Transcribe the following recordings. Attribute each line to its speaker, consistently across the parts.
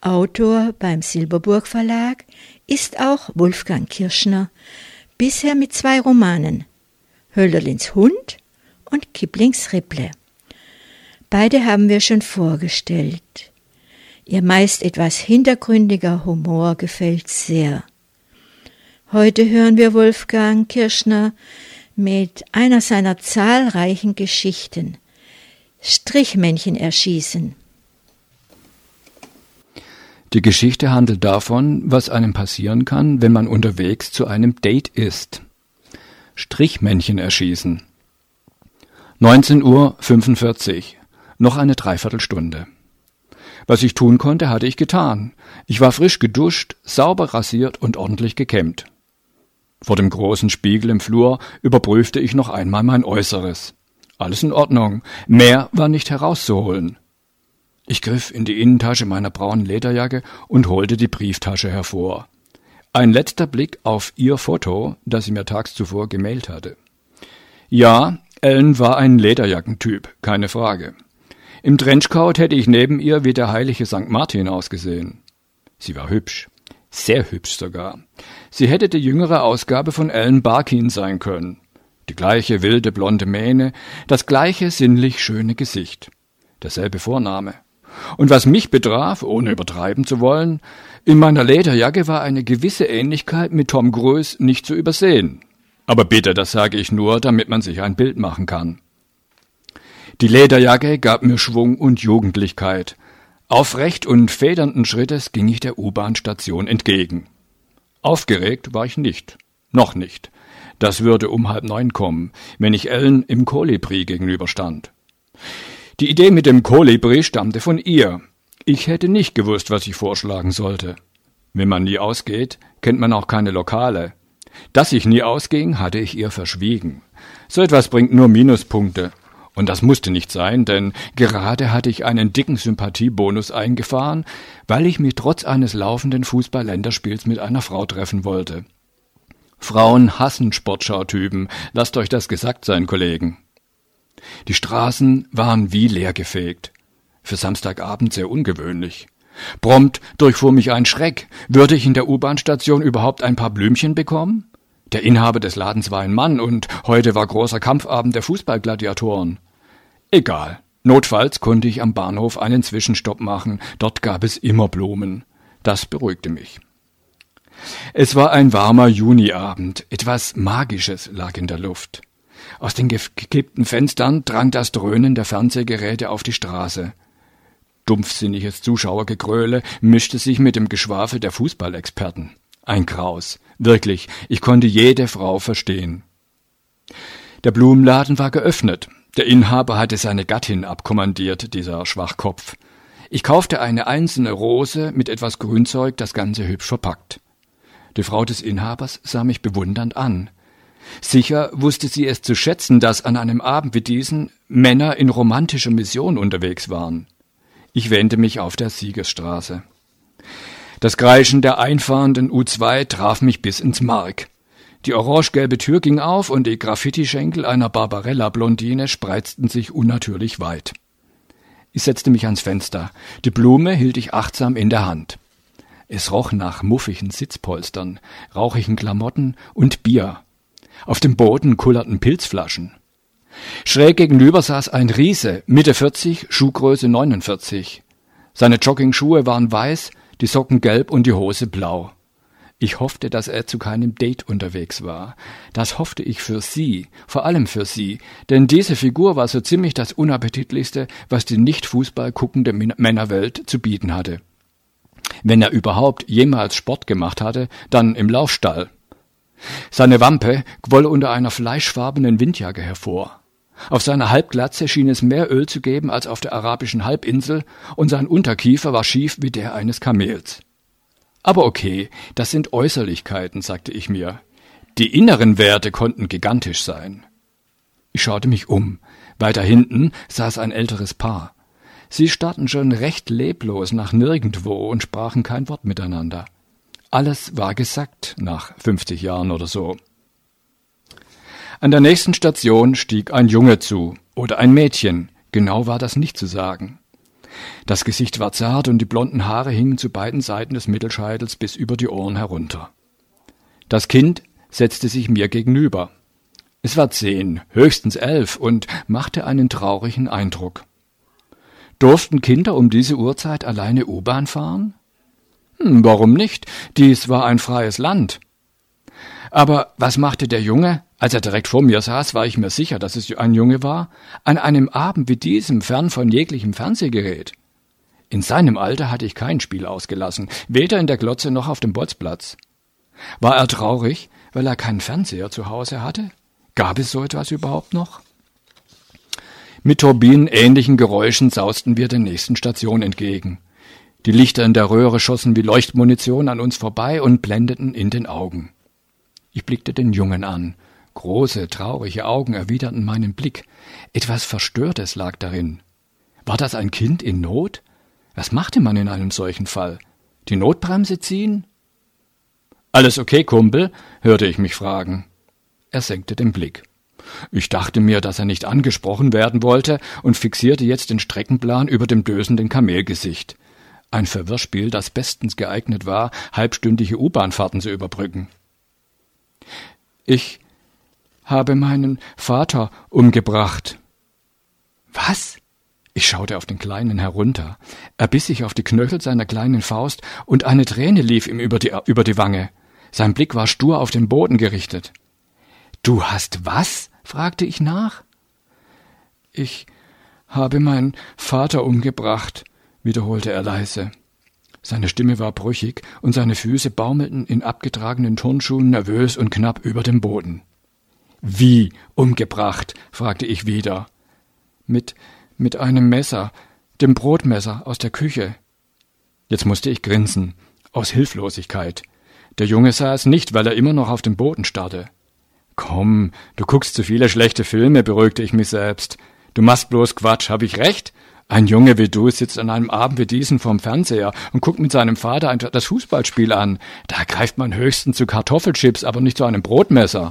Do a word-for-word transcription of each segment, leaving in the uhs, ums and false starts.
Speaker 1: Autor beim Silberburg Verlag ist auch Wolfgang Kirschner, bisher mit zwei Romanen, Hölderlins Hund und Kiplings Ripple. Beide haben wir schon vorgestellt. Ihr meist etwas hintergründiger Humor gefällt sehr. Heute hören wir Wolfgang Kirschner mit einer seiner zahlreichen Geschichten, Strichmännchen erschießen.
Speaker 2: Die Geschichte handelt davon, was einem passieren kann, wenn man unterwegs zu einem Date ist. Strichmännchen erschießen. neunzehn Uhr fünfundvierzig. Noch eine Dreiviertelstunde. Was ich tun konnte, hatte ich getan. Ich war frisch geduscht, sauber rasiert und ordentlich gekämmt. Vor dem großen Spiegel im Flur überprüfte ich noch einmal mein Äußeres. Alles in Ordnung, mehr war nicht herauszuholen. Ich griff in die Innentasche meiner braunen Lederjacke und holte die Brieftasche hervor. Ein letzter Blick auf ihr Foto, das sie mir tags zuvor gemailt hatte. Ja, Ellen war ein Lederjackentyp, keine Frage. Im Trenchcoat hätte ich neben ihr wie der heilige Sankt Martin ausgesehen. Sie war hübsch, sehr hübsch sogar. Sie hätte die jüngere Ausgabe von Ellen Barkin sein können. Die gleiche wilde blonde Mähne, das gleiche sinnlich schöne Gesicht, derselbe Vorname. Und was mich betraf, ohne übertreiben zu wollen, in meiner Lederjacke war eine gewisse Ähnlichkeit mit Tom Cruise nicht zu übersehen. Aber bitte, das sage ich nur, damit man sich ein Bild machen kann. Die Lederjacke gab mir Schwung und Jugendlichkeit. Aufrecht und federnden Schrittes ging ich der U-Bahn-Station entgegen. Aufgeregt war ich nicht. Noch nicht. Das würde um halb neun kommen, wenn ich Ellen im Kolibri gegenüberstand. Die Idee mit dem Kolibri stammte von ihr. Ich hätte nicht gewusst, was ich vorschlagen sollte. Wenn man nie ausgeht, kennt man auch keine Lokale. Dass ich nie ausging, hatte ich ihr verschwiegen. So etwas bringt nur Minuspunkte. Und das musste nicht sein, denn gerade hatte ich einen dicken Sympathiebonus eingefahren, weil ich mich trotz eines laufenden Fußball-Länderspiels mit einer Frau treffen wollte. Frauen hassen Sportschautypen, lasst euch das gesagt sein, Kollegen. Die Straßen waren wie leergefegt. Für Samstagabend sehr ungewöhnlich. Prompt durchfuhr mich ein Schreck. Würde ich in der U-Bahn-Station überhaupt ein paar Blümchen bekommen? Der Inhaber des Ladens war ein Mann und heute war großer Kampfabend der Fußballgladiatoren. Egal. Notfalls konnte ich am Bahnhof einen Zwischenstopp machen. Dort gab es immer Blumen. Das beruhigte mich. Es war ein warmer Juniabend. Etwas Magisches lag in der Luft. Aus den gekippten Fenstern drang das Dröhnen der Fernsehgeräte auf die Straße. Dumpfsinniges Zuschauergegröle mischte sich mit dem Geschwafel der Fußballexperten. Ein Graus. Wirklich, ich konnte jede Frau verstehen. Der Blumenladen war geöffnet. Der Inhaber hatte seine Gattin abkommandiert, dieser Schwachkopf. Ich kaufte eine einzelne Rose mit etwas Grünzeug, das Ganze hübsch verpackt. Die Frau des Inhabers sah mich bewundernd an. Sicher wusste sie es zu schätzen, dass an einem Abend wie diesen Männer in romantischer Mission unterwegs waren. Ich wähnte mich auf der Siegesstraße. Das Kreischen der einfahrenden U zwei traf mich bis ins Mark. Die orange-gelbe Tür ging auf und die Graffiti-Schenkel einer Barbarella-Blondine spreizten sich unnatürlich weit. Ich setzte mich ans Fenster. Die Blume hielt ich achtsam in der Hand. Es roch nach muffigen Sitzpolstern, rauchigen Klamotten und Bier. Auf dem Boden kullerten Pilzflaschen. Schräg gegenüber saß ein Riese, Mitte vierzig, Schuhgröße neunundvierzig. Seine Joggingschuhe waren weiß, die Socken gelb und die Hose blau. Ich hoffte, dass er zu keinem Date unterwegs war. Das hoffte ich für sie, vor allem für sie, denn diese Figur war so ziemlich das Unappetitlichste, was die nicht Fußball guckende Männerwelt zu bieten hatte. Wenn er überhaupt jemals Sport gemacht hatte, dann im Laufstall. Seine Wampe quoll unter einer fleischfarbenen Windjacke hervor. Auf seiner Halbglatze schien es mehr Öl zu geben als auf der arabischen Halbinsel, und sein Unterkiefer war schief wie der eines Kamels. Aber okay, das sind Äußerlichkeiten, sagte ich mir. Die inneren Werte konnten gigantisch sein. Ich schaute mich um. Weiter hinten saß ein älteres Paar. Sie starrten schon recht leblos nach nirgendwo und sprachen kein Wort miteinander. Alles war gesackt nach fünfzig Jahren oder so. An der nächsten Station stieg ein Junge zu, oder ein Mädchen, genau war das nicht zu sagen. Das Gesicht war zart und die blonden Haare hingen zu beiden Seiten des Mittelscheitels bis über die Ohren herunter. Das Kind setzte sich mir gegenüber. Es war zehn, höchstens elf und machte einen traurigen Eindruck. Durften Kinder um diese Uhrzeit alleine U-Bahn fahren? Hm, warum nicht? Dies war ein freies Land. Aber was machte der Junge? Als er direkt vor mir saß, war ich mir sicher, dass es ein Junge war, an einem Abend wie diesem, fern von jeglichem Fernsehgerät. In seinem Alter hatte ich kein Spiel ausgelassen, weder in der Glotze noch auf dem Bolzplatz. War er traurig, weil er keinen Fernseher zu Hause hatte? Gab es so etwas überhaupt noch? Mit turbinenähnlichen Geräuschen sausten wir der nächsten Station entgegen. Die Lichter in der Röhre schossen wie Leuchtmunition an uns vorbei und blendeten in den Augen. Ich blickte den Jungen an. Große, traurige Augen erwiderten meinen Blick. Etwas Verstörtes lag darin. War das ein Kind in Not? Was machte man in einem solchen Fall? Die Notbremse ziehen? »Alles okay, Kumpel?« hörte ich mich fragen. Er senkte den Blick. Ich dachte mir, dass er nicht angesprochen werden wollte und fixierte jetzt den Streckenplan über dem dösenden Kamelgesicht. Ein Verwirrspiel, das bestens geeignet war, halbstündige U-Bahn-Fahrten zu überbrücken. »Ich habe meinen Vater umgebracht.« »Was?« Ich schaute auf den Kleinen herunter. Er biss sich auf die Knöchel seiner kleinen Faust und eine Träne lief ihm über die, über die Wange. Sein Blick war stur auf den Boden gerichtet. »Du hast was?« fragte ich nach. »Ich habe meinen Vater umgebracht«, wiederholte er leise. Seine Stimme war brüchig und seine Füße baumelten in abgetragenen Turnschuhen nervös und knapp über dem Boden. »Wie umgebracht?« fragte ich wieder. »Mit, mit einem Messer, dem Brotmesser aus der Küche.« Jetzt musste ich grinsen, aus Hilflosigkeit. Der Junge sah es nicht, weil er immer noch auf den Boden starrte. »Komm, du guckst zu viele schlechte Filme«, beruhigte ich mich selbst. »Du machst bloß Quatsch, hab ich recht? Ein Junge wie du sitzt an einem Abend wie diesen vorm Fernseher und guckt mit seinem Vater ein, das Fußballspiel an. Da greift man höchstens zu Kartoffelchips, aber nicht zu einem Brotmesser.«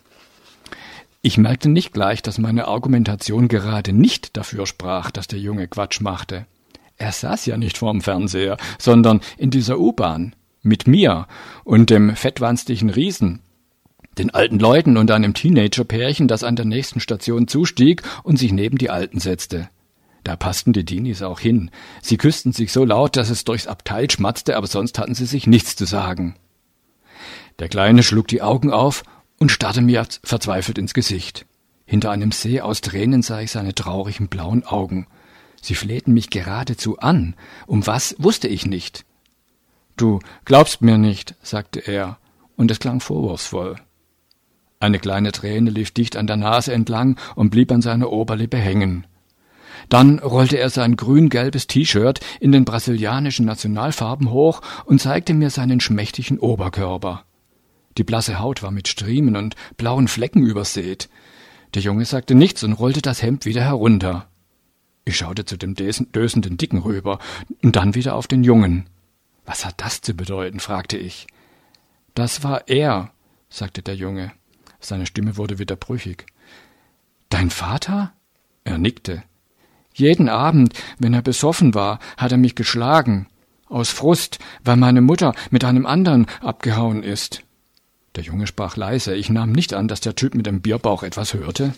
Speaker 2: Ich merkte nicht gleich, dass meine Argumentation gerade nicht dafür sprach, dass der Junge Quatsch machte. Er saß ja nicht vorm Fernseher, sondern in dieser U-Bahn. Mit mir und dem fettwanstigen Riesen, den alten Leuten und einem Teenager-Pärchen, das an der nächsten Station zustieg und sich neben die Alten setzte. Da passten die Teenies auch hin. Sie küssten sich so laut, dass es durchs Abteil schmatzte, aber sonst hatten sie sich nichts zu sagen. Der Kleine schlug die Augen auf und starrte mir verzweifelt ins Gesicht. Hinter einem See aus Tränen sah ich seine traurigen blauen Augen. Sie flehten mich geradezu an. Um was, wusste ich nicht. »Du glaubst mir nicht«, sagte er, und es klang vorwurfsvoll. Eine kleine Träne lief dicht an der Nase entlang und blieb an seiner Oberlippe hängen. Dann rollte er sein grün-gelbes T-Shirt in den brasilianischen Nationalfarben hoch und zeigte mir seinen schmächtigen Oberkörper. Die blasse Haut war mit Striemen und blauen Flecken übersät. Der Junge sagte nichts und rollte das Hemd wieder herunter. Ich schaute zu dem dösenden Dicken rüber und dann wieder auf den Jungen. »Was hat das zu bedeuten?« fragte ich. »Das war er«, sagte der Junge. Seine Stimme wurde wieder brüchig. »Dein Vater?« Er nickte. »Jeden Abend, wenn er besoffen war, hat er mich geschlagen. Aus Frust, weil meine Mutter mit einem anderen abgehauen ist.« Der Junge sprach leise. Ich nahm nicht an, dass der Typ mit dem Bierbauch etwas hörte.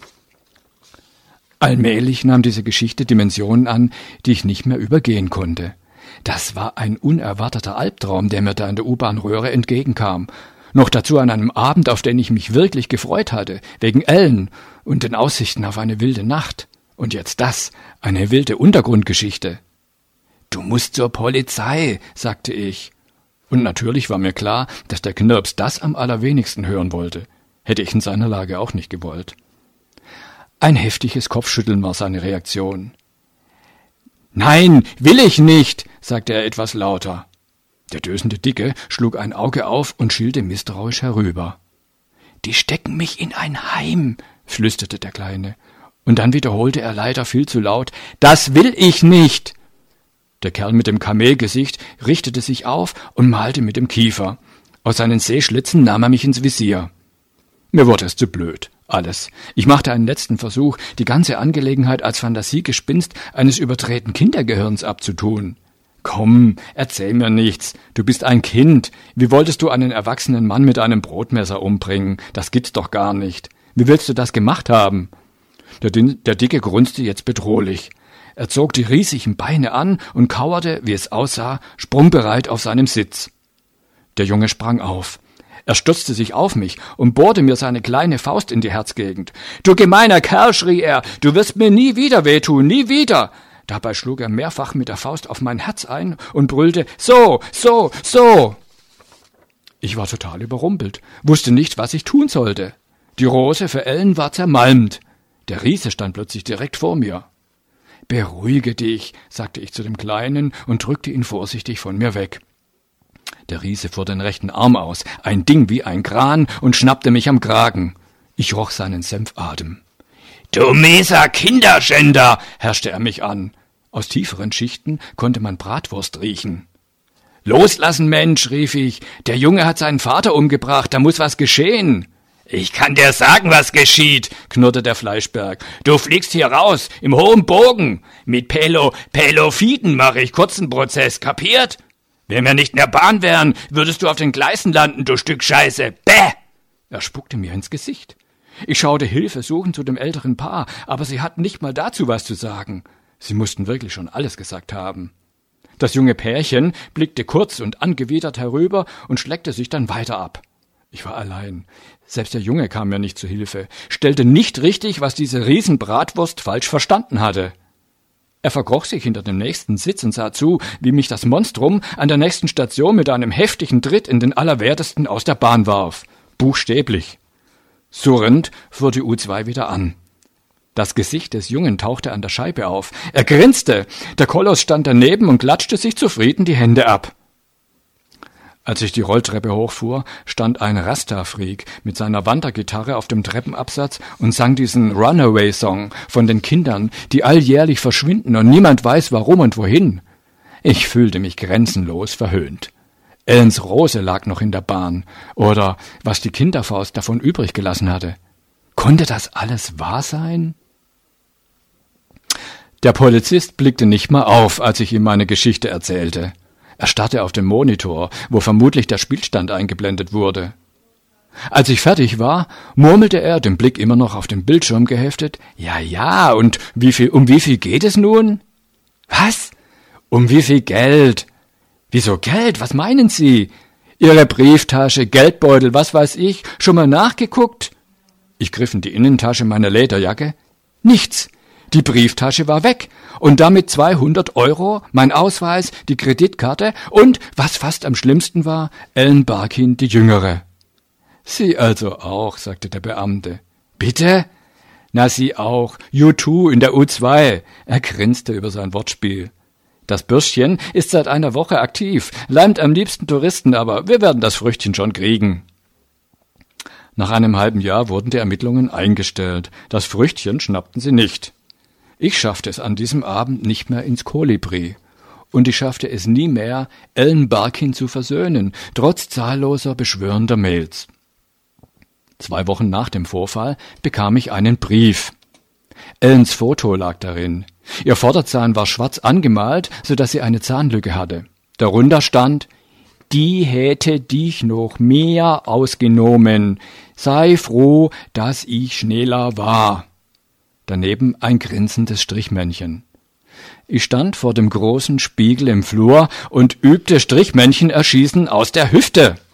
Speaker 2: Allmählich nahm diese Geschichte Dimensionen an, die ich nicht mehr übergehen konnte. Das war ein unerwarteter Albtraum, der mir da in der U-Bahn-Röhre entgegenkam. Noch dazu an einem Abend, auf den ich mich wirklich gefreut hatte, wegen Ellen und den Aussichten auf eine wilde Nacht. Und jetzt das, eine wilde Untergrundgeschichte. »Du musst zur Polizei«, sagte ich. Und natürlich war mir klar, dass der Knirps das am allerwenigsten hören wollte. Hätte ich in seiner Lage auch nicht gewollt. Ein heftiges Kopfschütteln war seine Reaktion. »Nein, will ich nicht«, sagte er etwas lauter. Der dösende Dicke schlug ein Auge auf und schielte misstrauisch herüber. »Die stecken mich in ein Heim«, flüsterte der Kleine. Und dann wiederholte er leider viel zu laut, »Das will ich nicht!« Der Kerl mit dem Kamelgesicht richtete sich auf und malte mit dem Kiefer. Aus seinen Sehschlitzen nahm er mich ins Visier. Mir wurde es zu blöd. Alles. Ich machte einen letzten Versuch, die ganze Angelegenheit als Fantasiegespinst eines überdrehten Kindergehirns abzutun. Komm, erzähl mir nichts. Du bist ein Kind. Wie wolltest du einen erwachsenen Mann mit einem Brotmesser umbringen? Das gibt's doch gar nicht. Wie willst du das gemacht haben? Der, der Dicke grunzte jetzt bedrohlich. Er zog die riesigen Beine an und kauerte, wie es aussah, sprungbereit auf seinem Sitz. Der Junge sprang auf. Er stürzte sich auf mich und bohrte mir seine kleine Faust in die Herzgegend. »Du gemeiner Kerl«, schrie er, »du wirst mir nie wieder wehtun, nie wieder!« Dabei schlug er mehrfach mit der Faust auf mein Herz ein und brüllte, »So, so, so!« Ich war total überrumpelt, wusste nicht, was ich tun sollte. Die Rose für Ellen war zermalmt. Der Riese stand plötzlich direkt vor mir. »Beruhige dich«, sagte ich zu dem Kleinen und drückte ihn vorsichtig von mir weg. Der Riese fuhr den rechten Arm aus, ein Ding wie ein Kran, und schnappte mich am Kragen. Ich roch seinen Senfatem. »Du mieser Kinderschänder«, herrschte er mich an. Aus tieferen Schichten konnte man Bratwurst riechen. »Loslassen, Mensch«, rief ich, »der Junge hat seinen Vater umgebracht, da muss was geschehen.« »Ich kann dir sagen, was geschieht«, knurrte der Fleischberg. »Du fliegst hier raus, im hohen Bogen. Mit Pelo, Pelofiden mache ich kurzen Prozess, kapiert? Wenn wir nicht in der Bahn wären, würdest du auf den Gleisen landen, du Stück Scheiße. Bäh!« Er spuckte mir ins Gesicht. Ich schaute hilfesuchend zu dem älteren Paar, aber sie hatten nicht mal dazu was zu sagen. Sie mussten wirklich schon alles gesagt haben. Das junge Pärchen blickte kurz und angewidert herüber und schleckte sich dann weiter ab. Ich war allein. Selbst der Junge kam mir nicht zu Hilfe, stellte nicht richtig, was diese Riesenbratwurst falsch verstanden hatte. Er verkroch sich hinter dem nächsten Sitz und sah zu, wie mich das Monstrum an der nächsten Station mit einem heftigen Tritt in den Allerwertesten aus der Bahn warf. Buchstäblich. Surrend fuhr die U zwei wieder an. Das Gesicht des Jungen tauchte an der Scheibe auf. Er grinste. Der Koloss stand daneben und klatschte sich zufrieden die Hände ab. Als ich die Rolltreppe hochfuhr, stand ein Rasta-Freak mit seiner Wandergitarre auf dem Treppenabsatz und sang diesen Runaway-Song von den Kindern, die alljährlich verschwinden und niemand weiß, warum und wohin. Ich fühlte mich grenzenlos verhöhnt. Ellens Rose lag noch in der Bahn, oder was die Kinderfaust davon übrig gelassen hatte. Konnte das alles wahr sein? Der Polizist blickte nicht mal auf, als ich ihm meine Geschichte erzählte. Er starrte auf den Monitor, wo vermutlich der Spielstand eingeblendet wurde. Als ich fertig war, murmelte er, den Blick immer noch auf den Bildschirm geheftet, »Ja, ja, und wie viel, um wie viel geht es nun?« »Was? Um wie viel Geld?« »Wieso Geld? Was meinen Sie? Ihre Brieftasche, Geldbeutel, was weiß ich, schon mal nachgeguckt?« Ich griff in die Innentasche meiner Lederjacke. Nichts. Die Brieftasche war weg und damit zweihundert Euro, mein Ausweis, die Kreditkarte und, was fast am schlimmsten war, Ellen Barkin, die Jüngere. »Sie also auch«, sagte der Beamte. »Bitte?« »Na, Sie auch. You too in der U zwei. Er grinste über sein Wortspiel. »Das Bürschchen ist seit einer Woche aktiv, leimt am liebsten Touristen, aber wir werden das Früchtchen schon kriegen.« Nach einem halben Jahr wurden die Ermittlungen eingestellt. Das Früchtchen schnappten sie nicht. Ich schaffte es an diesem Abend nicht mehr ins Kolibri. Und ich schaffte es nie mehr, Ellen Barkin zu versöhnen, trotz zahlloser beschwörender Mails. Zwei Wochen nach dem Vorfall bekam ich einen Brief. Ellens Foto lag darin. Ihr Vorderzahn war schwarz angemalt, so dass sie eine Zahnlücke hatte. Darunter stand, »Die hätte dich noch mehr ausgenommen. Sei froh, dass ich schneller war.« Daneben ein grinsendes Strichmännchen. Ich stand vor dem großen Spiegel im Flur und übte Strichmännchen erschießen aus der Hüfte.